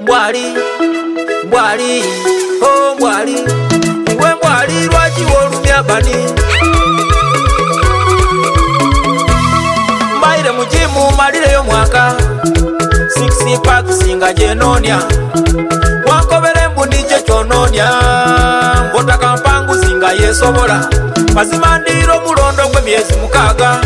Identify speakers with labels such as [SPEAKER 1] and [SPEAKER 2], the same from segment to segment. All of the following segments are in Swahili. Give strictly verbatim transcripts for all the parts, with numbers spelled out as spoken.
[SPEAKER 1] Mbwali, mbwali, oh mbwali, iwe mbwali lwaki wolumya bani. Mbaire mujimu malire yo mwaka six pack singa jenonia. Wankobere mbundi je chononia. Mbota kampangu singa yesobola. Mazima ndiro mulondo kwe miezi mukaga.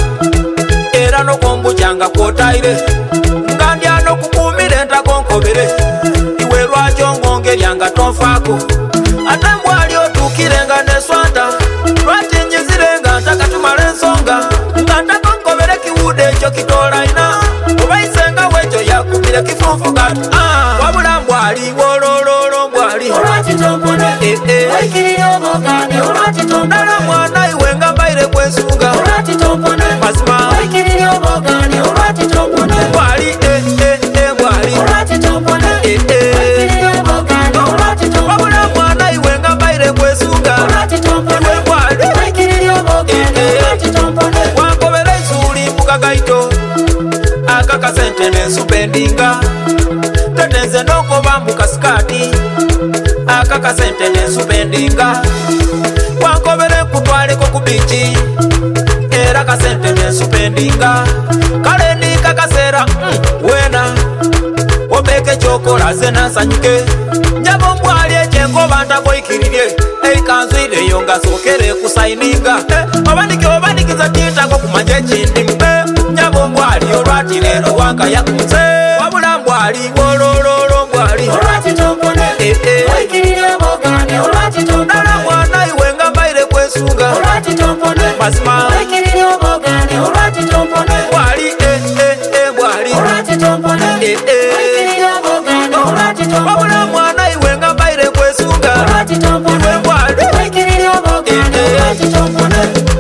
[SPEAKER 1] Era no kombu changa kwotaire. Ngandya no kukumire ntakonkobere. Iwe lwakyo ngongeryanga tonfako. Ate mbwali otukirenga ne swanda. Lwaki nyizirenga ntakatumala ensonga. Ngantakonkobere kiwude ekyo kitola ina. Obaisenga wecho yakubire kifunfu gatu. Ah, wabula mbwali wolololo mbwali.
[SPEAKER 2] Olwaki tompone,
[SPEAKER 1] eh eh.
[SPEAKER 2] waikirira obogane. Olwaki tompone,
[SPEAKER 1] Nala mwana iwe nga mbaire kwesunga.
[SPEAKER 2] olwaki tompone,
[SPEAKER 1] Mazima.
[SPEAKER 2] waikirira obogane. Olwaki tompone,
[SPEAKER 1] Mbwali eh eh eh mbwali.
[SPEAKER 2] olwaki tompone,
[SPEAKER 1] eh eh.
[SPEAKER 2] waikirira obogane. Olwaki tompone,
[SPEAKER 1] Wabula mwana iwe nga mbaire kwesunga.
[SPEAKER 2] olwaki tompone,
[SPEAKER 1] Iwe mbwali.
[SPEAKER 2] waikirira obogane. Olwaki tompone,
[SPEAKER 1] Wankobera ensuli mukagaito. Akaka sente nensupendinga. Tetenze nokoba mukasikati. Akaka sente nensupendinga. Wankobere kutwaleko ku bichi. Era kasente nensupendinga. Kale ndika kasera mm, wena. Obeke chokola zena sanyuke. Njabo mbwali echengoba ntakoikirirye. Eikanzu ile yonga sokere kusaininga. Eh, obandiki obandikiza tita kwa kumanje chindi mbe. Njabo mbwali olwati lero wanga yakunze. Wabula mbwali wolololo mbwali.
[SPEAKER 2] olwaki tompone,
[SPEAKER 1] eh eh.
[SPEAKER 2] waikirira obogane. Olwaki tompone,
[SPEAKER 1] Nala mwana iwe nga mbaire kwesunga.
[SPEAKER 2] olwaki tompone,
[SPEAKER 1] Mazima.
[SPEAKER 2] waikirira obogane. Olwaki tompone,
[SPEAKER 1] Mbwali eh eh eh mbwali.
[SPEAKER 2] olwaki tompone,
[SPEAKER 1] eh eh.
[SPEAKER 2] waikirira obogane. Olwaki tompone,
[SPEAKER 1] Wabula mwana iwe nga mbaire kwesunga.
[SPEAKER 2] olwaki tompone,
[SPEAKER 1] Iwe mbwali.
[SPEAKER 2] waikirira obogane.
[SPEAKER 1] eh eh.
[SPEAKER 2] Olwaki tompone.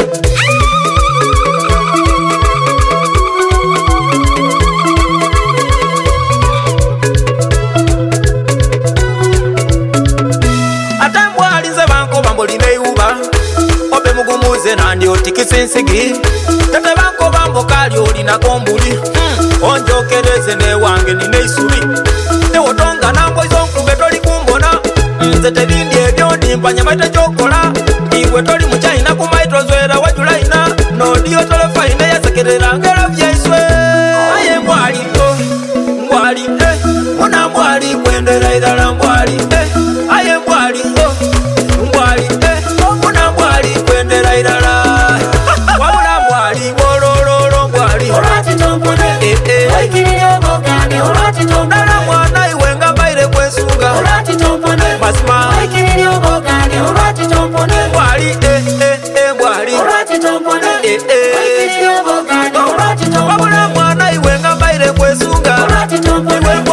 [SPEAKER 1] Ate mbwali nze bankoba mbulina iwuba. Obe mugumuze nandi otikisa ensigi. Tete bankoba mbokali olinako mbuli. Hmm, onjokereze newange nina isubi. Tewotonga nambo izo nkube toli kumbona. Nze tebindi ebyo ndimpanya maite chokola. Iwe toli muchaina kumaito zwera wajula ina. Nodiyo tolefa ina yasekerera ngero vyaiswe. Aye mbwali to, mbwali eh. Muna mbwali kwendera idala mbwali eh. Aye mbwali oh, mbwali eh. Muna mbwali kwendera idala. Wabula mbwali wolololo mbwali.
[SPEAKER 2] olwaki tompone,
[SPEAKER 1] eh eh.
[SPEAKER 2] waikirira obogane. Olwaki tompone,
[SPEAKER 1] Nala mwana iwe nga mbaire kwesunga.
[SPEAKER 2] olwaki tompone,
[SPEAKER 1] Mazima.
[SPEAKER 2] waikirira obogane. Olwaki tompone,
[SPEAKER 1] Mbwali eh eh eh mbwali.
[SPEAKER 2] olwaki tompone,
[SPEAKER 1] eh eh.
[SPEAKER 2] waikirira obogane. Olwaki tompone,
[SPEAKER 1] Wabula mwana iwe nga mbaire kwesunga.
[SPEAKER 2] olwaki tompone,
[SPEAKER 1] Iwe